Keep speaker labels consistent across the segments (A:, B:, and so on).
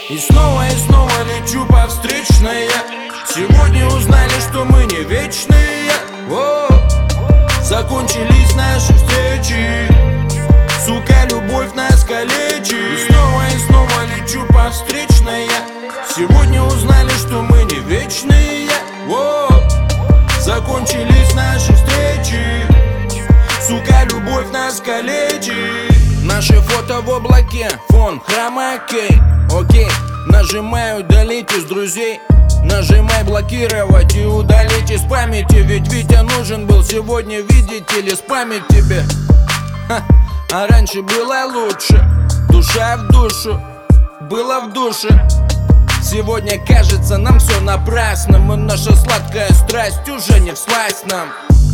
A: и снова лечу по встречной. Сегодня узнали, что мы не вечные. Закончились наши встречи, сука, любовь нас калечит. И снова лечу по встречной. Сегодня узнали, что мы не вечные. Закончились наши встречи, сука, любовь нас калечит. Наши фото в облаке, фон хромакей. Окей, нажимаю удалить из друзей. Нажимай блокировать и удалить из памяти. Ведь Витя нужен был сегодня, видите ли, спамить тебе. А раньше было лучше, душа в душу, было в душе. Сегодня кажется нам все напрасно, и наша сладкая страсть уже не всласть нам.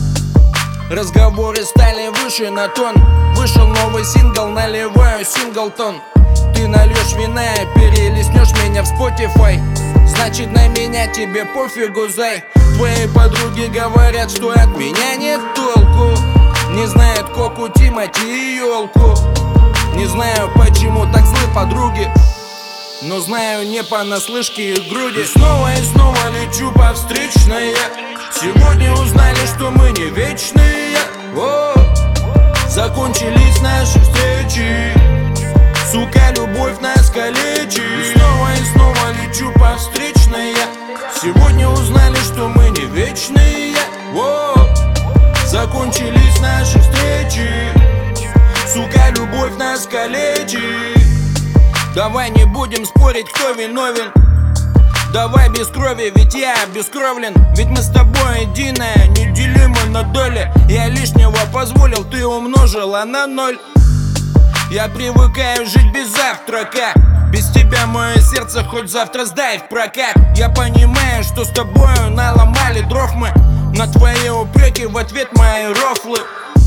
A: Разговоры стали выше на тон. Вышел новый сингл, наливаю синглтон. Ты нальешь вина и перелистнешь меня в Spotify. Значит, на меня тебе пофигу, зай. Твои подруги говорят, что от меня нет толку. Не знают Коку, Тимати и Ёлку. Не знаю, почему так злы подруги, но знаю не понаслышке их груди. И снова лечу по встречной. Сегодня узнали, что мы не вечные. Закончились наши встречи, сука, любовь нас калечит. И снова лечу по встречной. Сегодня узнали, что мы не вечные. Закончились наши встречи, сука, любовь нас калечит. Давай не будем спорить, кто виновен. Давай без крови, ведь я обескровлен. Ведь мы с тобой единое, неделимы на доли. Я лишнего позволил, ты умножила на 0. Я привыкаю жить без завтрака. Без тебя мое сердце хоть завтра сдай в прокат. Я понимаю, что с тобою наломали дров мы. На твои упреки в ответ мои рофлы.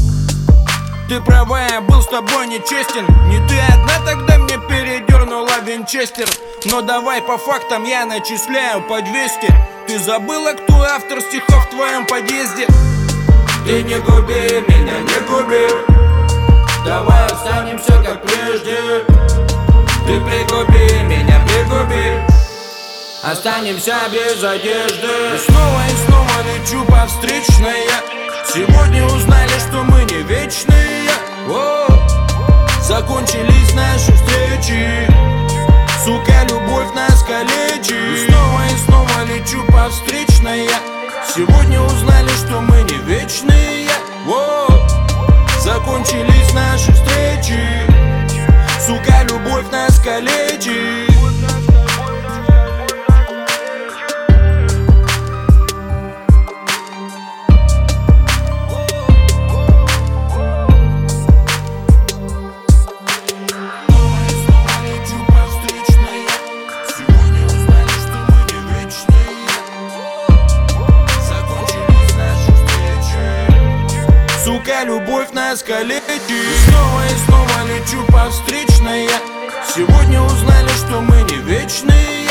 A: Ты права, я был с тобой нечестен. Не ты одна тогда мне передернула винчестер. Но давай по фактам я начисляю по 200. Ты забыла, кто автор стихов в твоем подъезде? Ты не губи меня, не губи. Давай останемся как прежде. Ты пригуби меня, пригуби. Останемся без одежды. И снова лечу по встречной. Сегодня узнали, что мы не вечные. Закончились наши встречи, сука, любовь нас калечит. И снова лечу по встречной. Сегодня узнали, что мы не вечные. Закончились наши встречи, сука, любовь нас калечит. Сука, любовь нас калечит. И снова лечу по встречной. Сегодня узнали, что мы не вечные.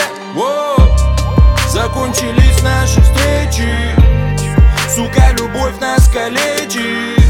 A: Закончились наши встречи, сука, любовь нас калечит.